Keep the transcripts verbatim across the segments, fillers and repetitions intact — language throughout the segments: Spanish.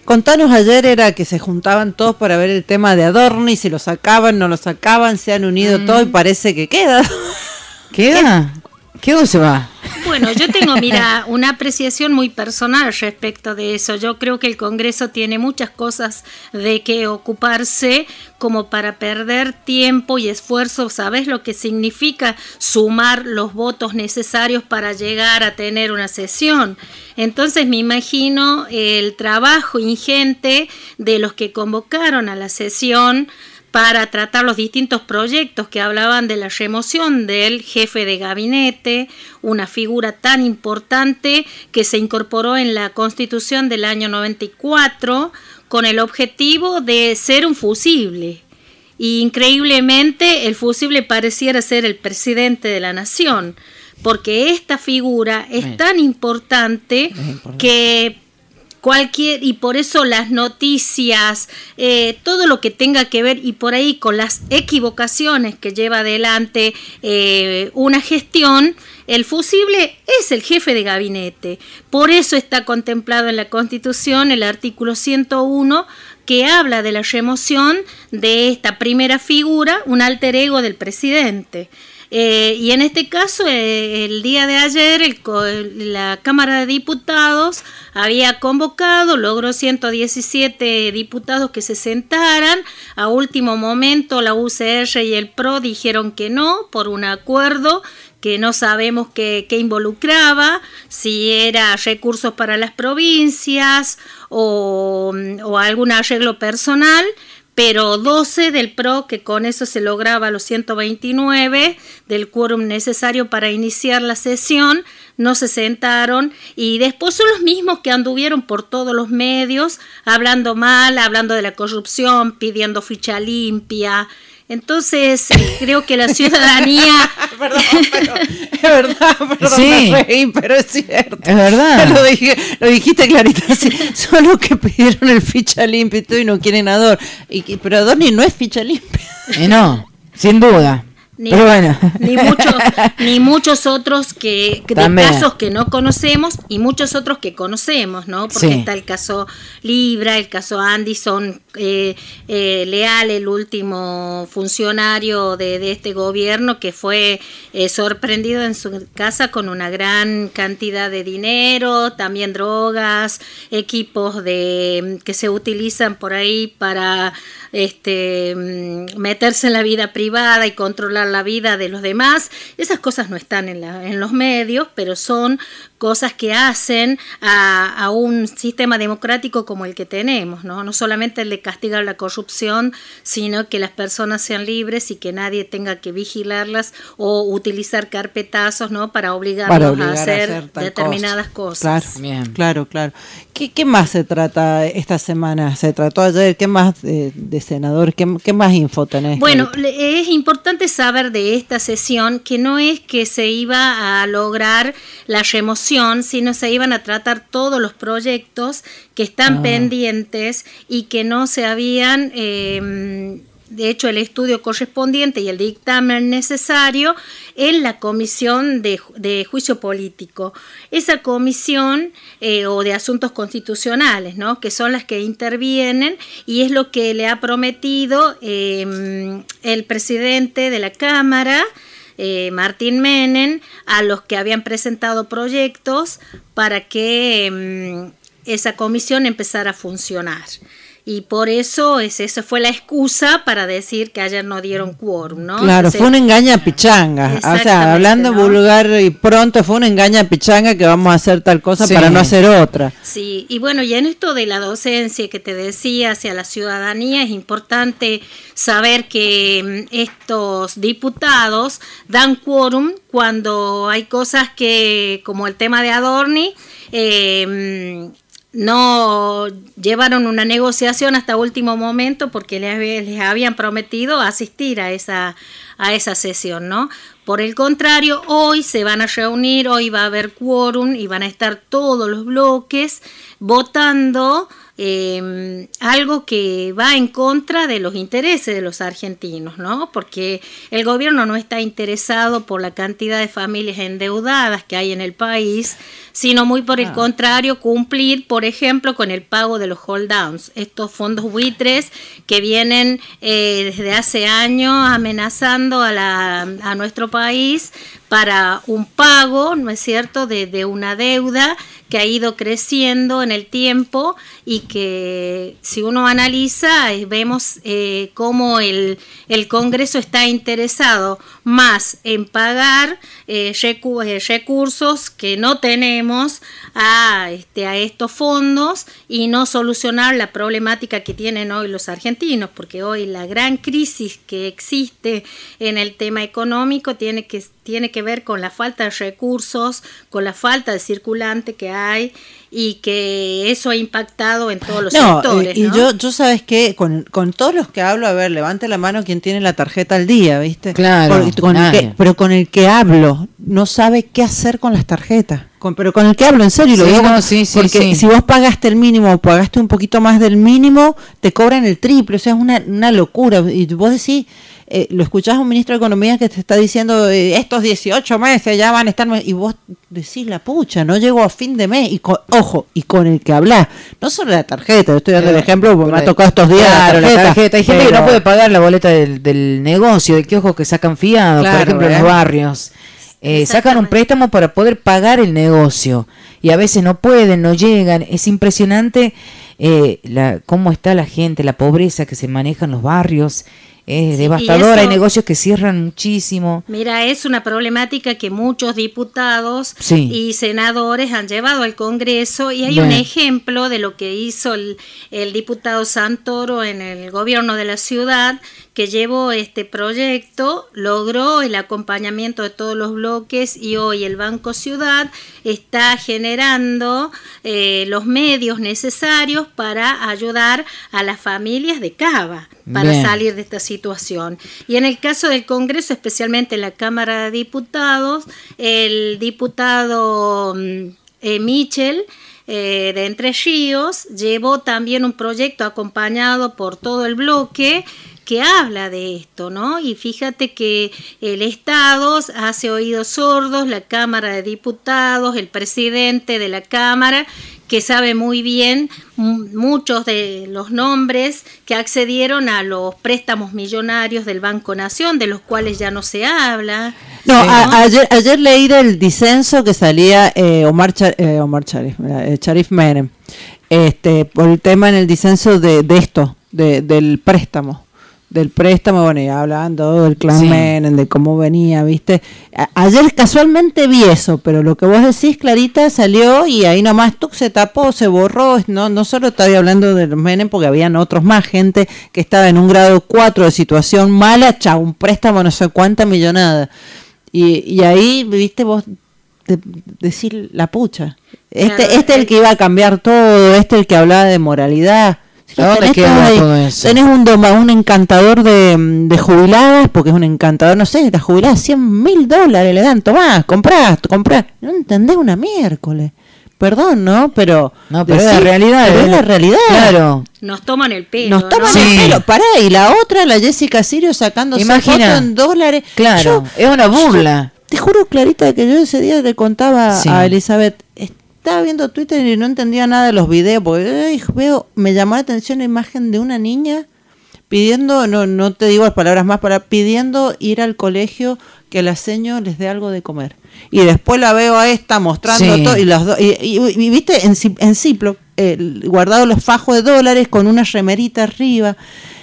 Contanos, ayer era que se juntaban todos para ver el tema de Adorni, si lo sacaban, no lo sacaban, se han unido mm. todos y parece que queda. ¿Queda? ¿Qué o se va? Bueno, yo tengo, mira, una apreciación muy personal respecto de eso. Yo creo que el Congreso tiene muchas cosas de que ocuparse como para perder tiempo y esfuerzo. ¿Sabes lo que significa sumar los votos necesarios para llegar a tener una sesión? Entonces me imagino el trabajo ingente de los que convocaron a la sesión para tratar los distintos proyectos que hablaban de la remoción del jefe de gabinete, una figura tan importante que se incorporó en la Constitución del año noventa y cuatro con el objetivo de ser un fusible. Y increíblemente el fusible pareciera ser el presidente de la nación, porque esta figura es tan importante, es importante. que... Cualquier, y por eso las noticias, eh, todo lo que tenga que ver, y por ahí con las equivocaciones que lleva adelante eh, una gestión, el fusible es el jefe de gabinete. Por eso está contemplado en la Constitución el artículo ciento uno, que habla de la remoción de esta primera figura, un alter ego del presidente. Eh, y en este caso, eh, el día de ayer, el, la Cámara de Diputados había convocado, logró ciento diecisiete diputados que se sentaran. A último momento, la U C R y el P R O dijeron que no, por un acuerdo que no sabemos qué, qué involucraba, si era recursos para las provincias o, o algún arreglo personal. Pero doce del P R O, que con eso se lograba los ciento veintinueve del quórum necesario para iniciar la sesión, no se sentaron, y después son los mismos que anduvieron por todos los medios, hablando mal, hablando de la corrupción, pidiendo ficha limpia. Entonces, creo que la ciudadanía... Perdón, pero es verdad, perdón, sí. me reí, pero es cierto. Es verdad. Lo, dije, lo dijiste clarito, así, son los que pidieron el ficha limpia y todo y no quieren Ador. Y, pero Adorni no es ficha limpia. Y no, sin duda. Ni, pero bueno. ni, muchos, ni muchos otros que, que de casos que no conocemos y muchos otros que conocemos, ¿no? Porque sí. Está el caso Libra, el caso Anderson, eh, eh, Leal, el último funcionario de, de este gobierno que fue eh, sorprendido en su casa con una gran cantidad de dinero, también drogas, equipos de que se utilizan por ahí para este meterse en la vida privada y controlar la vida de los demás. Esas cosas no están en, la, en los medios, pero son cosas que hacen a, a un sistema democrático como el que tenemos, ¿no? No solamente el de castigar la corrupción, sino que las personas sean libres y que nadie tenga que vigilarlas o utilizar carpetazos, ¿no? Para obligarlos para obligar a, hacer a hacer determinadas cosa. cosas. Claro, Bien. claro, claro. ¿Qué, ¿Qué más se trata esta semana? ¿Se trató ayer? ¿Qué más de, de senadores? ¿Qué, ¿Qué más info tenés? Bueno, ahorita? Es importante saber de esta sesión que no es que se iba a lograr la remoción, sino se iban a tratar todos los proyectos que están ah. pendientes y que no se habían, eh, de hecho el estudio correspondiente y el dictamen necesario en la comisión de, de juicio político. Esa comisión eh, o de asuntos constitucionales, ¿no? Que son las que intervienen y es lo que le ha prometido eh, el presidente de la Cámara, Eh, Martín Menem, a los que habían presentado proyectos para que eh, esa comisión empezara a funcionar. Y por eso es, esa fue la excusa para decir que ayer no dieron quórum, ¿no? Claro, Entonces, fue una engaña pichanga. O sea, hablando ¿no? vulgar y pronto, fue una engaña pichanga que vamos a hacer tal cosa sí. para no hacer otra. Sí, y bueno, y en esto de la docencia que te decía hacia la ciudadanía, es importante saber que estos diputados dan quórum cuando hay cosas que, como el tema de Adorni, eh, no llevaron una negociación hasta último momento porque les, les habían prometido asistir a esa, a esa sesión, ¿no? Por el contrario, hoy se van a reunir, hoy va a haber quórum y van a estar todos los bloques votando eh, algo que va en contra de los intereses de los argentinos, ¿no? Porque el gobierno no está interesado por la cantidad de familias endeudadas que hay en el país, sino muy por el ah. contrario, cumplir, por ejemplo, con el pago de los hold downs, estos fondos buitres que vienen eh, desde hace años amenazando a, la, a nuestro país para un pago, ¿no es cierto?, de, de una deuda que ha ido creciendo en el tiempo y que si uno analiza eh, vemos eh, cómo el, el Congreso está interesado más en pagar eh, recu- eh, recursos que no tenemos a, este, a estos fondos y no solucionar la problemática que tienen hoy los argentinos, porque hoy la gran crisis que existe en el tema económico tiene que, tiene que ver con la falta de recursos, con la falta de circulante que hay y que eso ha impactado en todos los no, sectores. Y, ¿no? y yo, yo sabes que con, con todos los que hablo, a ver, levante la mano quien tiene la tarjeta al día, ¿viste? Claro. Por, con el que, pero con el que hablo, no sabe qué hacer con las tarjetas. Con, pero con el que hablo, en serio, sí, lo digo. No, sí, sí, porque sí. si vos pagaste el mínimo o pagaste un poquito más del mínimo, te cobran el triple. O sea, es una, una locura. Y vos decís, eh, lo escuchás a un ministro de Economía que te está diciendo, eh, estos dieciocho meses ya van a estar... Y vos decís, la pucha, no llego a fin de mes. Y con, ojo, y con el que hablás, no solo la tarjeta, yo estoy dando el ejemplo porque me ha tocado estos días claro, la tarjeta. La tarjeta. Hay gente pero... que no puede pagar la boleta del, del negocio, de kiosco que sacan fiado, claro, por ejemplo, ¿eh? en los barrios. Eh, sacan un préstamo para poder pagar el negocio y a veces no pueden, no llegan. Es impresionante eh, la, cómo está la gente, la pobreza que se maneja en los barrios. Es sí, devastador, eso, hay negocios que cierran muchísimo. Mira, es una problemática que muchos diputados sí. y senadores han llevado al Congreso y hay Bien. un ejemplo de lo que hizo el, el diputado Santoro en el gobierno de la ciudad, que llevó este proyecto, logró el acompañamiento de todos los bloques y hoy el Banco Ciudad está generando eh, los medios necesarios para ayudar a las familias de Cava para Bien. salir de esta situación. Y en el caso del Congreso, especialmente en la Cámara de Diputados, el diputado eh, Michel eh, de Entre Ríos llevó también un proyecto acompañado por todo el bloque que habla de esto, ¿no? Y fíjate que el Estado hace oídos sordos, la Cámara de Diputados, el presidente de la Cámara, que sabe muy bien m- muchos de los nombres que accedieron a los préstamos millonarios del Banco Nación, de los cuales ya no se habla. No, sí, a, ¿no? Ayer, ayer leí del disenso que salía eh, Omar, Char, eh, Omar Sharif, eh, Sharif Menem, este, por el tema en el disenso de, de esto, de, del préstamo. Del préstamo, bueno, y hablando del clan sí. Menem, de cómo venía, ¿viste? A- ayer casualmente vi eso, pero lo que vos decís, Clarita, salió y ahí nomás tú se tapó, se borró. No, no solo estaba hablando de los Menem, porque habían otros más, gente que estaba en un grado cuatro de situación mala, chao, un préstamo no sé cuánta millonada. Y, y ahí, ¿viste? Vos de, decir la pucha. Este, claro, este es el que iba a cambiar todo, este el que hablaba de moralidad. ¿A dónde queda todo eso? Tenés un, doma, un encantador de, de jubiladas, porque es un encantador, no sé, las jubiladas cien mil dólares le dan, tomás, comprás, comprás. No entendés una miércoles. Perdón, ¿no? Pero, no, pero es la realidad. Pero es la realidad. Claro. Nos toman el pelo. Nos toman ¿no? el sí. pelo. Pará, y la otra, la Jessica Sirio sacándose fotos en dólares. Claro, yo, es una burla. Yo, te juro, Clarita, que yo ese día le contaba sí. a Elizabeth, estaba viendo Twitter y no entendía nada de los videos, porque ay, veo, me llamó la atención la imagen de una niña pidiendo, no no te digo las palabras más, para pidiendo ir al colegio que la seño les dé algo de comer. Y después la veo a esta mostrando sí. todo, y las do, y, y, y, y viste, en, en Ziploc, eh, guardado los fajos de dólares con una remerita arriba.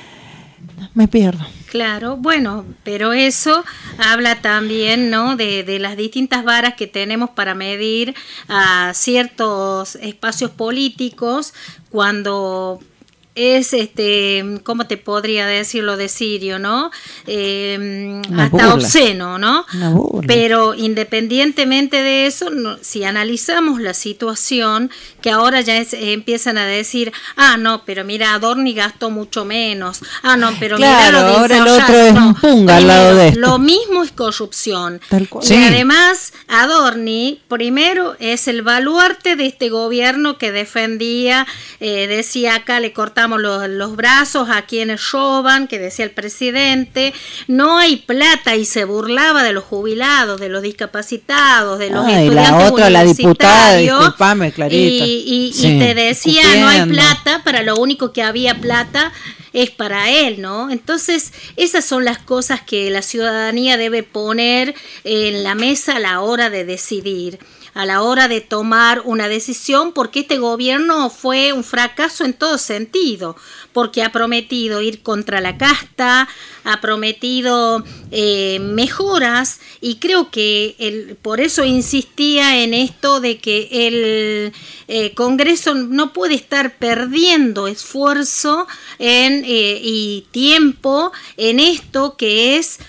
Me pierdo. Claro, bueno, pero eso habla también, ¿no?, de, de las distintas varas que tenemos para medir a ciertos espacios políticos cuando es, este, ¿cómo te podría decirlo de Sirio, no? Eh, hasta burla. obsceno, ¿no? Una burla. Pero independientemente de eso, no, si analizamos la situación, que ahora ya es, eh, empiezan a decir, ah, no, pero mira, Adorni gastó mucho menos, ah, no, pero claro, mira lo de ahora el Insaurralde. otro es No, un punga al lado de esto. Lo mismo es corrupción. Tal cual. Y Sí. además, Adorni, primero, es el baluarte de este gobierno que defendía, eh, decía acá le cortamos los, los brazos a quienes roban, que decía el presidente, no hay plata, y se burlaba de los jubilados, de los discapacitados, de los Ah, y estudiantes la otra, la diputada, universitarios, disculpame, Clarita. y, y, Sí, y te decía no hay escupiendo. plata, para lo único que había plata es para él, ¿no? Entonces, esas son las cosas que la ciudadanía debe poner en la mesa a la hora de decidir, a la hora de tomar una decisión, porque este gobierno fue un fracaso en todo sentido, porque ha prometido ir contra la casta, ha prometido eh, mejoras, y creo que el, por eso insistía en esto de que el eh, Congreso no puede estar perdiendo esfuerzo en, eh, y tiempo en esto que es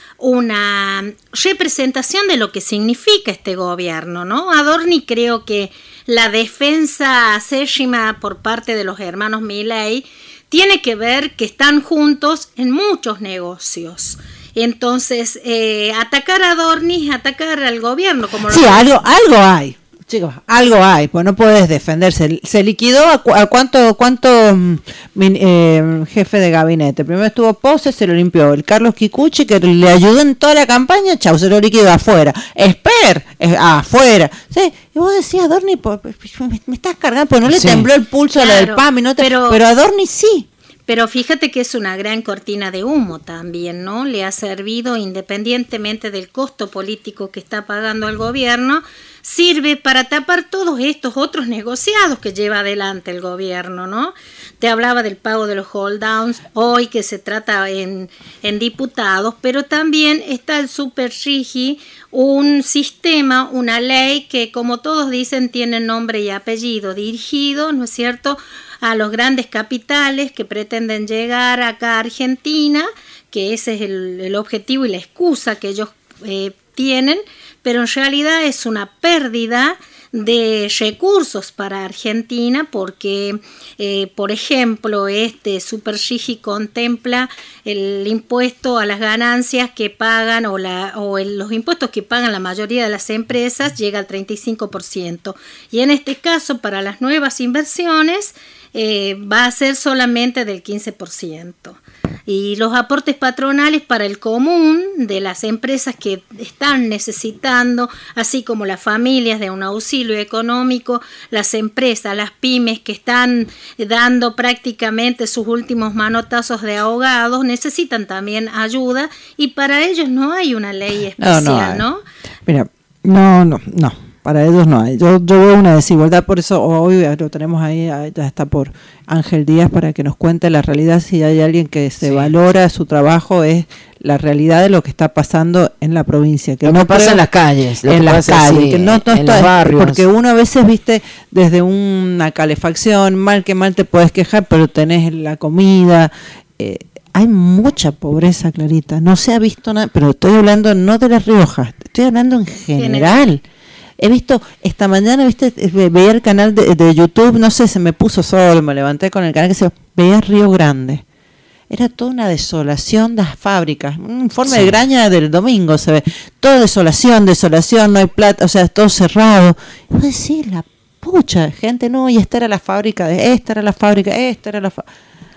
una representación de lo que significa este gobierno, ¿no? Adorni, creo que la defensa acérrima por parte de los hermanos Milei tiene que ver que están juntos en muchos negocios. Entonces, eh, atacar a Adorni es atacar al gobierno. Como Sí, lo algo, algo hay. Chicos, algo hay, pues no puedes defenderse. Se liquidó a, cu- a cuánto, cuánto mm, min- eh, jefe de gabinete. Primero estuvo Pose, se lo limpió. El Carlos Kikuchi, que le ayudó en toda la campaña, chau, se lo liquidó afuera. Esper, eh, afuera. Sí, y vos decías, Adorni, por- me, me estás cargando, pues no le Sí. tembló el pulso a la del Claro, P A M, y no te- pero- pero Adorni sí. Pero fíjate que es una gran cortina de humo también, ¿no? Le ha servido, independientemente del costo político que está pagando el gobierno, sirve para tapar todos estos otros negociados que lleva adelante el gobierno, ¿no? Te hablaba del pago de los hold downs, hoy que se trata en, en diputados, pero también está el Super Rigi, un sistema, una ley que, como todos dicen, tiene nombre y apellido, dirigido, ¿no es cierto?, a los grandes capitales que pretenden llegar acá a Argentina, que ese es el, el objetivo y la excusa que ellos eh, tienen, pero en realidad es una pérdida de recursos para Argentina porque, eh, por ejemplo, este Super Rigi contempla el impuesto a las ganancias que pagan o, la, o el, los impuestos que pagan la mayoría de las empresas llega al treinta y cinco por ciento, y en este caso para las nuevas inversiones eh, va a ser solamente del quince por ciento. Y los aportes patronales para el común de las empresas que están necesitando, así como las familias de un auxilio económico, las empresas, las pymes que están dando prácticamente sus últimos manotazos de ahogados, necesitan también ayuda, y para ellos no hay una ley especial, No, no hay. ¿no? Mira, no, no, no. Para ellos no hay. Yo, yo veo una desigualdad, por eso hoy lo tenemos ahí, ya está por Ángel Díaz para que nos cuente la realidad. Si hay alguien que se Sí. valora su trabajo, es la realidad de lo que está pasando en la provincia. Que Lo no que pasa creo- en las calles, lo en que las pasa, calles, sí, que no, no en está- los barrios. porque uno a veces, viste, desde una calefacción, mal que mal te puedes quejar, pero tenés la comida. Eh, hay mucha pobreza, Clarita. No se ha visto nada, pero estoy hablando no de La Rioja, estoy hablando en general. He visto, esta mañana, viste, ve- veía el canal de, de YouTube, no sé, se me puso solo, me levanté con el canal que se veía Río Grande. Era toda una desolación de las fábricas, un informe Sí. de Graña del domingo se ve, toda desolación, desolación, no hay plata, o sea, todo cerrado. Y vos decís, la pucha, gente, no, y esta era la fábrica, de esta era la fábrica, esta era la fábrica.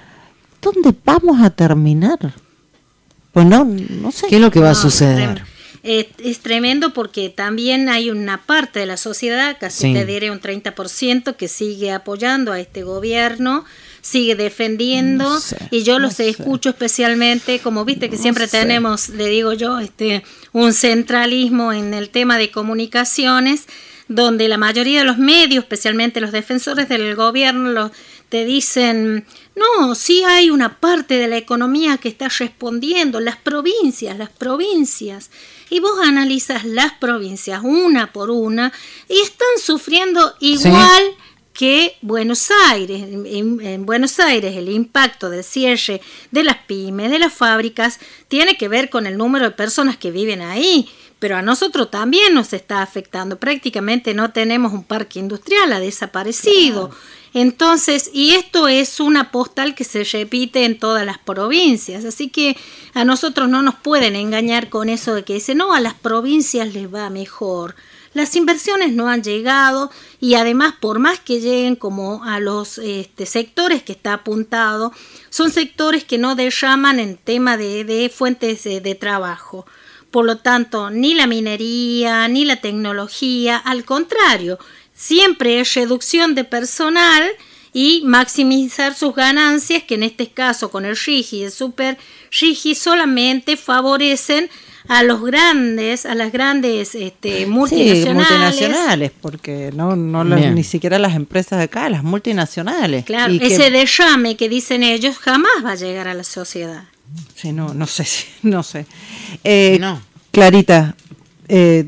¿Dónde vamos a terminar? Pues no, no sé. ¿Qué es lo que va a No, suceder? trem- eh, es tremendo porque también hay una parte de la sociedad, casi Sí. te diré un treinta por ciento, que sigue apoyando a este gobierno, sigue defendiendo, No sé, y yo no los sé. escucho especialmente, como viste que No siempre sé. tenemos, le digo yo, este un centralismo en el tema de comunicaciones, donde la mayoría de los medios, especialmente los defensores del gobierno, los, te dicen, no, sí hay una parte de la economía que está respondiendo, las provincias, las provincias. Y vos analizas las provincias una por una y están sufriendo igual que Buenos Aires, en, en Buenos Aires el impacto del cierre de las pymes, de las fábricas, tiene que ver con el número de personas que viven ahí, pero a nosotros también nos está afectando. Prácticamente no tenemos un parque industrial, ha desaparecido. Claro. Entonces, y esto es una postal que se repite en todas las provincias, así que a nosotros no nos pueden engañar con eso de que dicen, no, a las provincias les va mejor. Las inversiones no han llegado y además por más que lleguen como a los este, sectores que está apuntado, son sectores que no derraman en tema de, de fuentes de, de trabajo. Por lo tanto, ni la minería, ni la tecnología, al contrario, siempre es reducción de personal y maximizar sus ganancias, que en este caso con el RIGI y el Super RIGI solamente favorecen a los grandes, a las grandes este, multinacionales. Sí, multinacionales, porque no, no las, ni siquiera las empresas de acá, las multinacionales. Claro, y ese que, derrame que dicen ellos jamás va a llegar a la sociedad. Sí, no, no sé, no sé. Eh, no. Clarita, eh,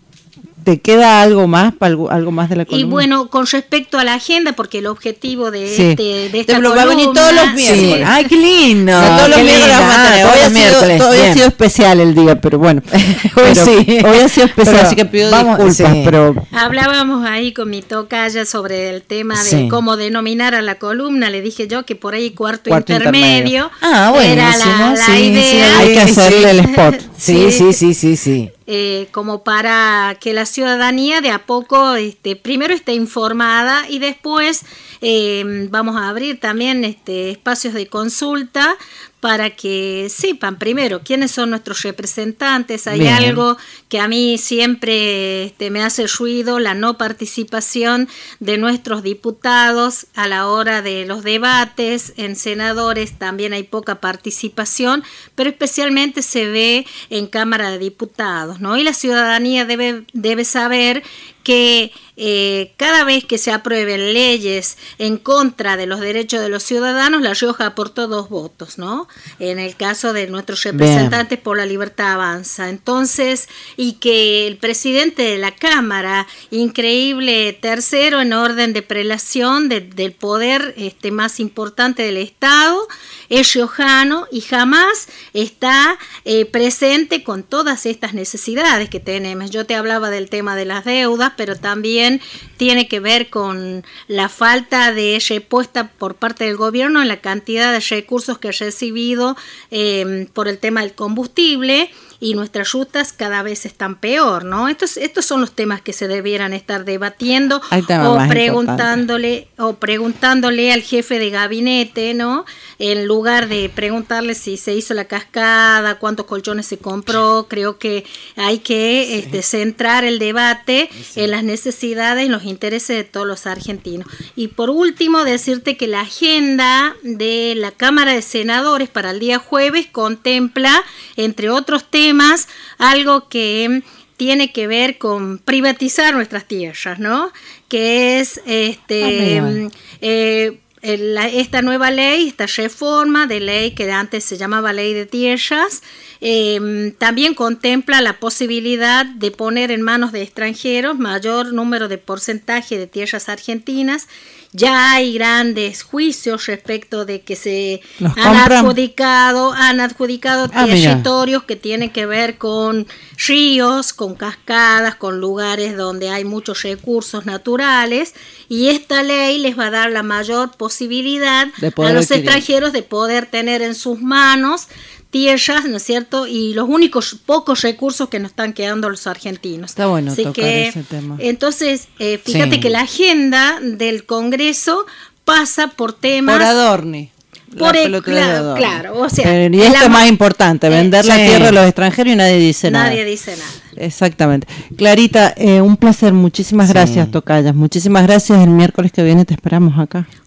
¿te queda algo más, algo, algo más de la columna? Y bueno, con respecto a la agenda, porque el objetivo de, sí. este, de esta de columna... Va a venir todos los miércoles. Sí. ¡Ay, qué lindo! O sea, todos los miércoles vamos a tener. Hoy, ha sido, hoy ha sido especial el día, pero bueno. Hoy sí. Hoy ha sido especial, pero, así que pido vamos, disculpas. Sí. Pero hablábamos ahí con mi tocaya sobre el tema de sí. cómo denominar a la columna. Le dije yo que por ahí cuarto, cuarto intermedio, intermedio ah, bueno, era la, la sí, idea. Sí, hay que hacerle el spot. Sí, sí, sí, sí, sí. Eh, como para que la ciudadanía de a poco este, primero esté informada y después eh, vamos a abrir también este, espacios de consulta para que sepan primero quiénes son nuestros representantes. Hay Bien. algo que a mí siempre este, me hace ruido, la no participación de nuestros diputados a la hora de los debates. En senadores también hay poca participación, pero especialmente se ve en Cámara de Diputados, ¿no? Y la ciudadanía debe, debe saber que eh, cada vez que se aprueben leyes en contra de los derechos de los ciudadanos, La Rioja aportó dos votos, ¿no? En el caso de nuestros representantes Bien. por la Libertad Avanza. Entonces, y que el presidente de la Cámara, increíble tercero en orden de prelación de, del poder este, más importante del Estado, es riojano y jamás está eh, presente con todas estas necesidades que tenemos. Yo te hablaba del tema de las deudas, pero también tiene que ver con la falta de respuesta por parte del gobierno en la cantidad de recursos que ha recibido eh, por el tema del combustible, y nuestras rutas cada vez están peor, ¿no? Estos, estos son los temas que se debieran estar debatiendo o preguntándole o preguntándole al jefe de gabinete, ¿no? En lugar de preguntarle si se hizo la cascada, cuántos colchones se compró. Creo que hay que sí. este, centrar el debate sí. en las necesidades y los intereses de todos los argentinos. Y por último, decirte que la agenda de la Cámara de Senadores para el día jueves contempla, entre otros temas, algo que tiene que ver con privatizar nuestras tierras, ¿no? Que es este ah, eh, el, esta nueva ley, esta reforma de ley que antes se llamaba Ley de Tierras, eh, también contempla la posibilidad de poner en manos de extranjeros mayor número de porcentaje de tierras argentinas. Ya hay grandes juicios respecto de que se han compran. adjudicado, han adjudicado ah, territorios mira. que tienen que ver con ríos, con cascadas, con lugares donde hay muchos recursos naturales, y esta ley les va a dar la mayor posibilidad a los adquirir. extranjeros de poder tener en sus manos tierras, ¿no es cierto? Y los únicos pocos recursos que nos están quedando los argentinos. Está bueno Así tocar que, ese tema. Entonces, eh, fíjate sí. que la agenda del Congreso pasa por temas... Por Adorni. Por el, claro, claro, o sea... Eh, y esto la, es más importante, vender eh, la sí. tierra a los extranjeros y nadie dice nadie nada. Nadie dice nada. Exactamente. Clarita, eh, un placer, muchísimas sí. gracias, tocayas, muchísimas gracias. El miércoles que viene te esperamos acá.